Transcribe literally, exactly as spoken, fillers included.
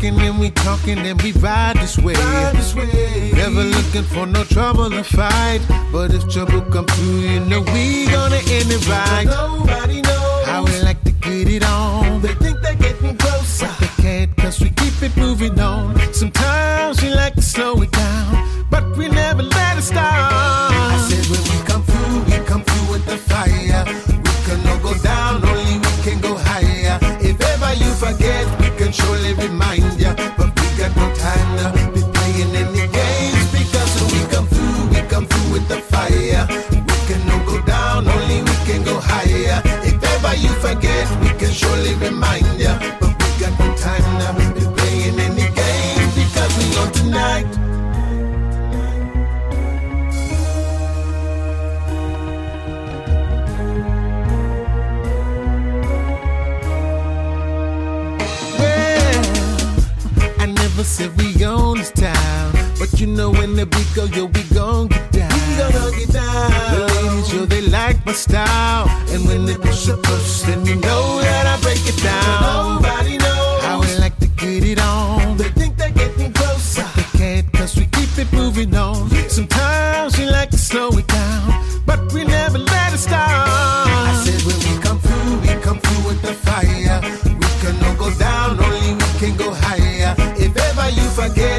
walking and we talking and we ride this way. Ride this way. Never looking for no trouble or fight. But if trouble come through, you know we gonna end it right. Nobody knows how we like to get it on. They think they're getting closer, but they can't, cause we keep it moving on. Sometimes we like to slow it down, but we never let it stop. I said when we come through, we come through with the fire. We can no go down, only we can go higher. If ever you forget, we can surely remind ya. But we got no time to be playing any games, because when we come through, we come through with the fire. We can no go down, only we can go higher. If ever you forget, we can surely remind ya. But we got no time to be playing any games, because we on tonight. Said we own this town, but you know when the beat go, yo, we gon' get down. We gonna get down. The ladies, yo, they like my style, and when they push a push, then you know that I break it down. Nobody knows how we like to get it on. They think they're getting closer, but they can't, cause we keep it moving on. Sometimes we like to slow it down, but we never let it stop. I said when we come through, we come through with the fire. We can no go down, only we can go higher. If ever you forget,